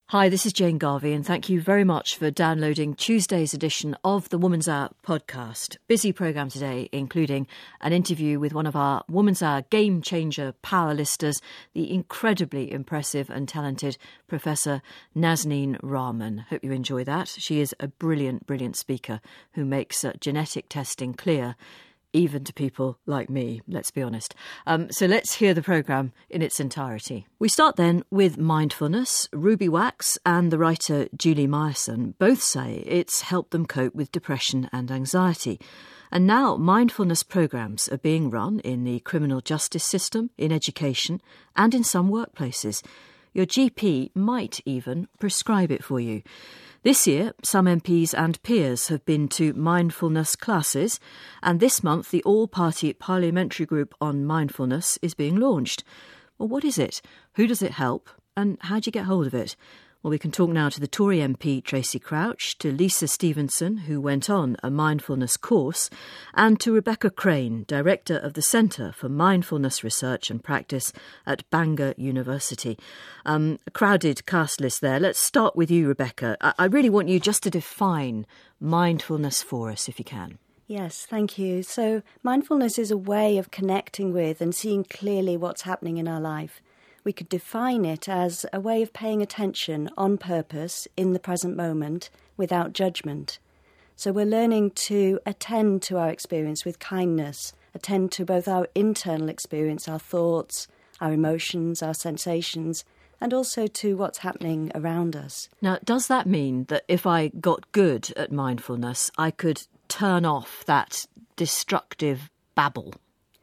Hi, this is Jane Garvey, and thank you very much for downloading Tuesday's edition of the Woman's Hour podcast. Busy programme today, including an interview with one of our Woman's Hour game changer powerlisters, the incredibly impressive and talented Professor Nazneen Rahman. Hope you enjoy that. She is a brilliant, brilliant speaker who makes genetic testing clear, even to people like me, let's be honest. So let's hear the programme in its entirety. We start then with mindfulness. Ruby Wax and the writer Julie Myerson both say it's helped them cope with depression and anxiety. And now mindfulness programmes are being run in the criminal justice system, in education and in some workplaces. Your GP might even prescribe it for you. This year, some MPs and peers have been to mindfulness classes, and this month the all-party parliamentary group on mindfulness is being launched. Well, what is it? Who does it help? And how do you get hold of it? Well, we can talk now to the Tory MP Tracy Crouch, to Lisa Stevenson, who went on a mindfulness course, and to Rebecca Crane, Director of the Centre for Mindfulness Research and Practice at Bangor University. A crowded cast list there. Let's start with you, Rebecca. I really want you just to define mindfulness for us, if you can. Yes, thank you. So mindfulness is a way of connecting with and seeing clearly what's happening in our life. We could define it as a way of paying attention on purpose in the present moment without judgment. So we're learning to attend to our experience with kindness, attend to both our internal experience, our thoughts, our emotions, our sensations, and also to what's happening around us. Now, does that mean that if I got good at mindfulness, I could turn off that destructive babble?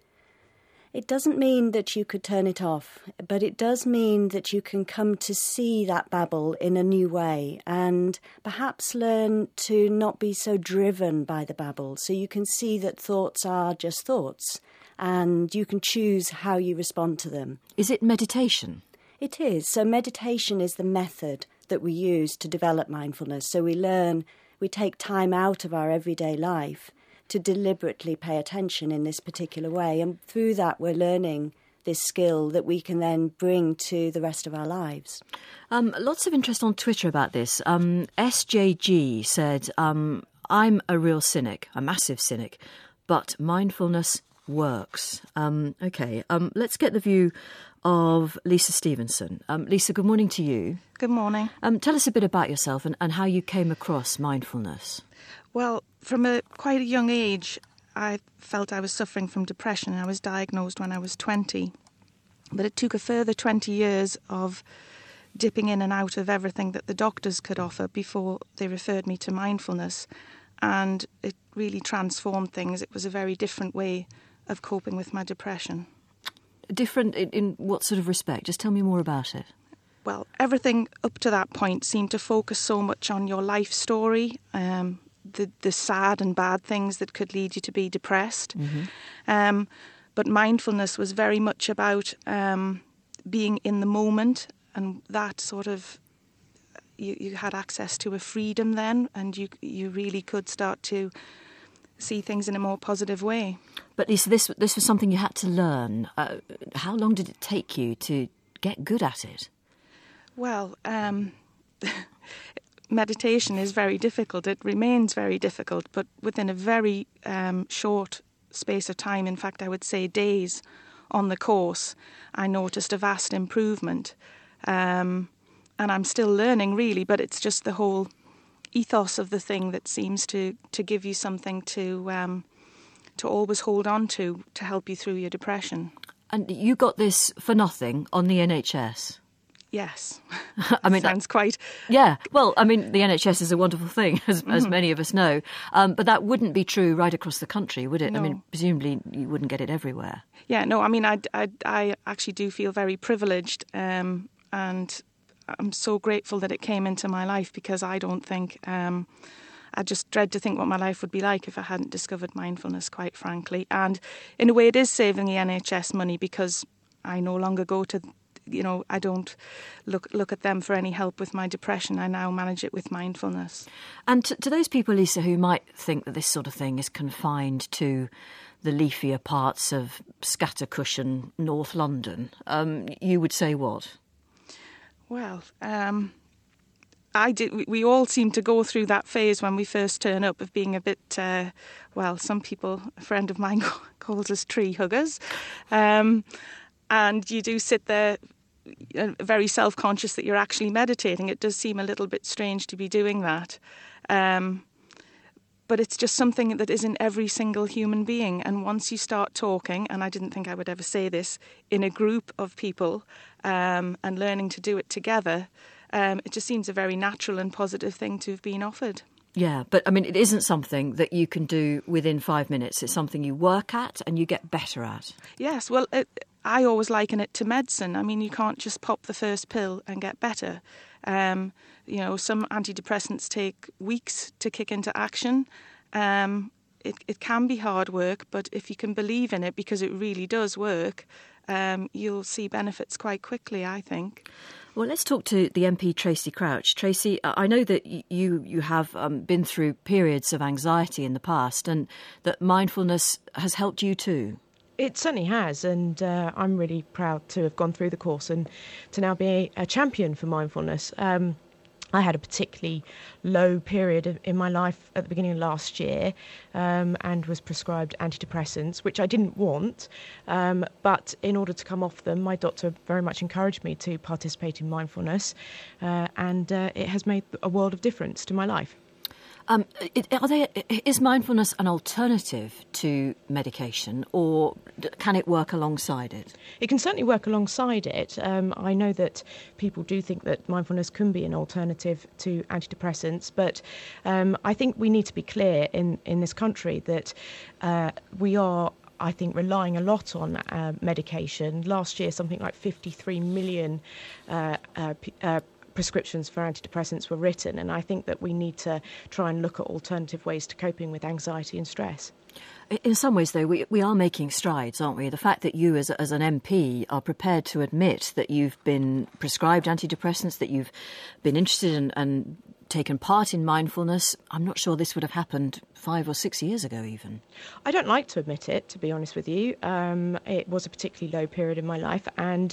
It doesn't mean that you could turn it off, but it does mean that you can come to see that babble in a new way and perhaps learn to not be so driven by the babble. So you can see that thoughts are just thoughts and you can choose how you respond to them. Is it meditation? It is. So meditation is the method that we use to develop mindfulness. So we take time out of our everyday life to deliberately pay attention in this particular way. And through that, we're learning this skill that we can then bring to the rest of our lives. Lots of interest on Twitter about this. SJG said, I'm a real cynic, a massive cynic, but mindfulness works. Let's get the view of Lisa Stevenson. Lisa, good morning to you. Good morning. Tell us a bit about yourself and how you came across mindfulness. Well, from quite a young age, I felt I was suffering from depression. I was diagnosed when I was 20. But it took a further 20 years of dipping in and out of everything that the doctors could offer before they referred me to mindfulness. And it really transformed things. It was a very different way of coping with my depression. Different in what sort of respect? Just tell me more about it. Well, everything up to that point seemed to focus so much on your life story, the sad and bad things that could lead you to be depressed. Mm-hmm. But mindfulness was very much about being in the moment, and that sort of, you had access to a freedom then, and you really could start to see things in a more positive way. But Lisa, this was something you had to learn. How long did it take you to get good at it? Well, meditation is very difficult. It remains very difficult, but within a very short space of time, in fact, I would say days on the course, I noticed a vast improvement. And I'm still learning, really, but it's just the whole ethos of the thing that seems to give you something to always hold on to help you through your depression. And you got this for nothing on the NHS? Yes. I mean, sounds quite... Yeah. Well, I mean, the NHS is a wonderful thing, as many of us know. But that wouldn't be true right across the country, would it? No. I mean, presumably you wouldn't get it everywhere. Yeah, no, I mean, I actually do feel very privileged, and I'm so grateful that it came into my life, because I don't think... I just dread to think what my life would be like if I hadn't discovered mindfulness, quite frankly. And in a way, it is saving the NHS money, because I no longer go to... I don't look at them for any help with my depression. I now manage it with mindfulness. And to those people, Lisa, who might think that this sort of thing is confined to the leafier parts of Scattercushion, North London, you would say what? Well, we all seem to go through that phase when we first turn up of being a bit, some people, a friend of mine calls us tree huggers. And you do sit there very self-conscious that you're actually meditating. It does seem a little bit strange to be doing that. But it's just something that is in every single human being. And once you start talking, and I didn't think I would ever say this, in a group of people and learning to do it together, it just seems a very natural and positive thing to have been offered. Yeah, but I mean, it isn't something that you can do within 5 minutes. It's something you work at and you get better at. Yes, well, I always liken it to medicine. I mean, you can't just pop the first pill and get better. Some antidepressants take weeks to kick into action. It can be hard work, but if you can believe in it, because it really does work, you'll see benefits quite quickly, I think. Well, let's talk to the MP Tracy Crouch. Tracy, I know that you have been through periods of anxiety in the past, and that mindfulness has helped you too. It certainly has, and I'm really proud to have gone through the course and to now be a champion for mindfulness. I had a particularly low period in my life at the beginning of last year and was prescribed antidepressants, which I didn't want. But in order to come off them, my doctor very much encouraged me to participate in mindfulness, and it has made a world of difference to my life. Is mindfulness an alternative to medication, or can it work alongside it? It can certainly work alongside it. I know that people do think that mindfulness can be an alternative to antidepressants, but I think we need to be clear in this country that we are, I think, relying a lot on medication. Last year, something like 53 million prescriptions for antidepressants were written, and I think that we need to try and look at alternative ways to coping with anxiety and stress. In some ways, though, we are making strides, aren't we? The fact that you, as an MP, are prepared to admit that you've been prescribed antidepressants, that you've been interested in and taken part in mindfulness, I'm not sure this would have happened 5 or 6 years ago even. I don't like to admit it, to be honest with you. It was a particularly low period in my life, and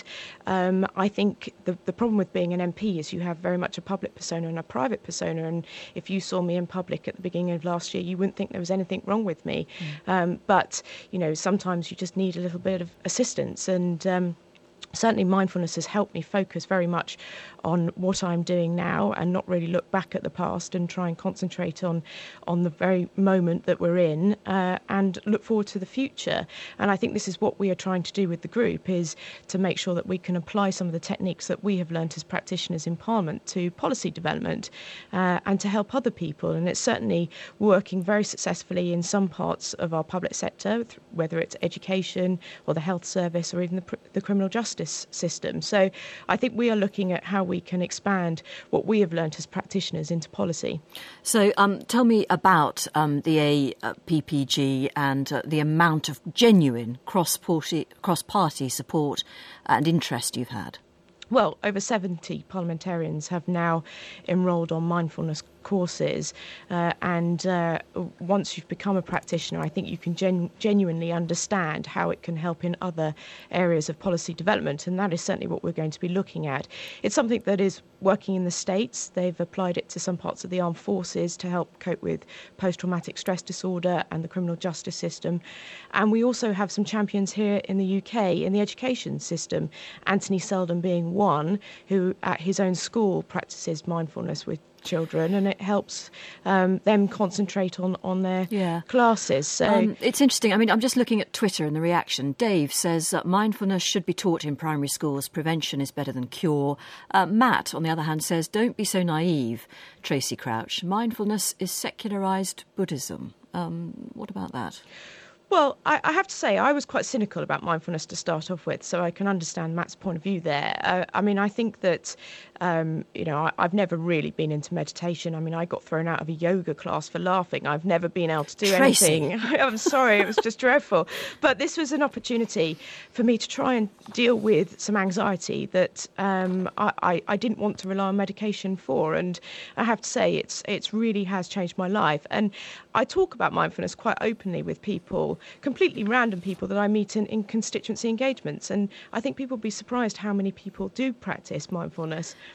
I think the problem with being an MP is you have very much a public persona and a private persona, and if you saw me in public at the beginning of last year, you wouldn't think there was anything wrong with me. But, sometimes you just need a little bit of assistance, and certainly mindfulness has helped me focus very much on what I'm doing now and not really look back at the past and try and concentrate on the very moment that we're in and look forward to the future. And I think this is what we are trying to do with the group, is to make sure that we can apply some of the techniques that we have learnt as practitioners in Parliament to policy development and to help other people. And it's certainly working very successfully in some parts of our public sector, whether it's education or the health service or even the criminal justice system. So I think we are looking at how we can expand what we have learnt as practitioners into policy. So tell me about the APPG and the amount of genuine cross-party support and interest you've had. Well, over 70 parliamentarians have now enrolled on mindfulness courses, and once you've become a practitioner, I think you can genuinely understand how it can help in other areas of policy development, and that is certainly what we're going to be looking at. It's something that is working in the States. They've applied it to some parts of the armed forces to help cope with post-traumatic stress disorder and the criminal justice system. And we also have some champions here in the UK in the education system, Anthony Selden being one, who at his own school practices mindfulness with children, and it helps them concentrate on their classes. So it's interesting. I mean, I'm just looking at Twitter and the reaction. Dave says that mindfulness should be taught in primary schools. Prevention is better than cure. Matt, on the other hand, says, don't be so naive, Tracy Crouch. Mindfulness is secularised Buddhism. What about that? Well, I have to say I was quite cynical about mindfulness to start off with, so I can understand Matt's point of view there. I mean, I think that, I've never really been into meditation. I mean, I got thrown out of a yoga class for laughing. I've never been able to do anything. I'm sorry, it was just dreadful. But this was an opportunity for me to try and deal with some anxiety that I didn't want to rely on medication for. And I have to say it's really has changed my life. And I talk about mindfulness quite openly with people, completely random people that I meet in constituency engagements. And I think people will be surprised how many people do practice mindfulness.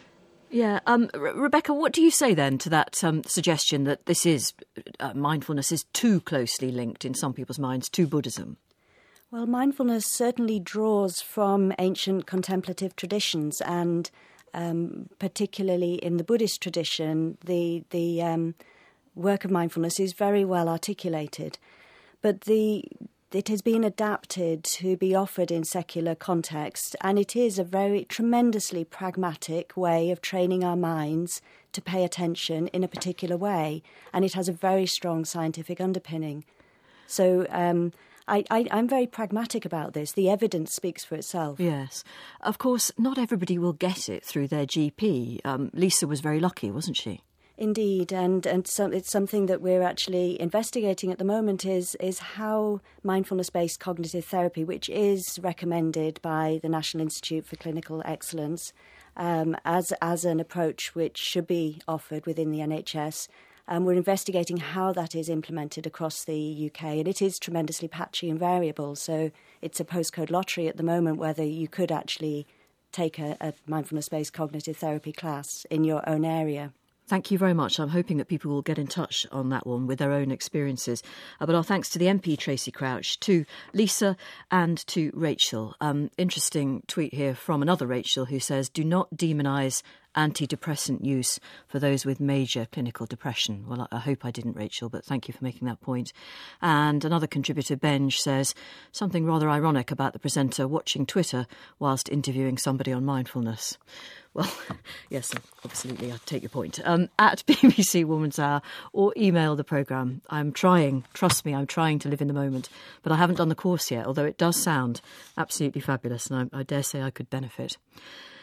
Yeah. Rebecca, what do you say then to that suggestion that this is mindfulness is too closely linked in some people's minds to Buddhism? Well, mindfulness certainly draws from ancient contemplative traditions, and particularly in the Buddhist tradition, the work of mindfulness is very well articulated. But it has been adapted to be offered in secular context, and it is a very tremendously pragmatic way of training our minds to pay attention in a particular way, and it has a very strong scientific underpinning. So I'm very pragmatic about this. The evidence speaks for itself. Yes. Of course, not everybody will get it through their GP. Lisa was very lucky, wasn't she? Indeed, and it's something that we're actually investigating at the moment is how mindfulness-based cognitive therapy, which is recommended by the National Institute for Clinical Excellence as an approach which should be offered within the NHS, we're investigating how that is implemented across the UK, and it is tremendously patchy and variable. So it's a postcode lottery at the moment whether you could actually take a mindfulness-based cognitive therapy class in your own area. Thank you very much. I'm hoping that people will get in touch on that one with their own experiences. But our thanks to the MP, Tracy Crouch, to Lisa and to Rachel. Interesting tweet here from another Rachel who says, do not demonise antidepressant use for those with major clinical depression. Well, I hope I didn't, Rachel, but thank you for making that point. And another contributor, Benj, says something rather ironic about the presenter watching Twitter whilst interviewing somebody on mindfulness. Well, yes, absolutely, I take your point. At BBC Woman's Hour or email the programme. I'm trying, trust me, I'm trying to live in the moment, but I haven't done the course yet, although it does sound absolutely fabulous and I dare say I could benefit.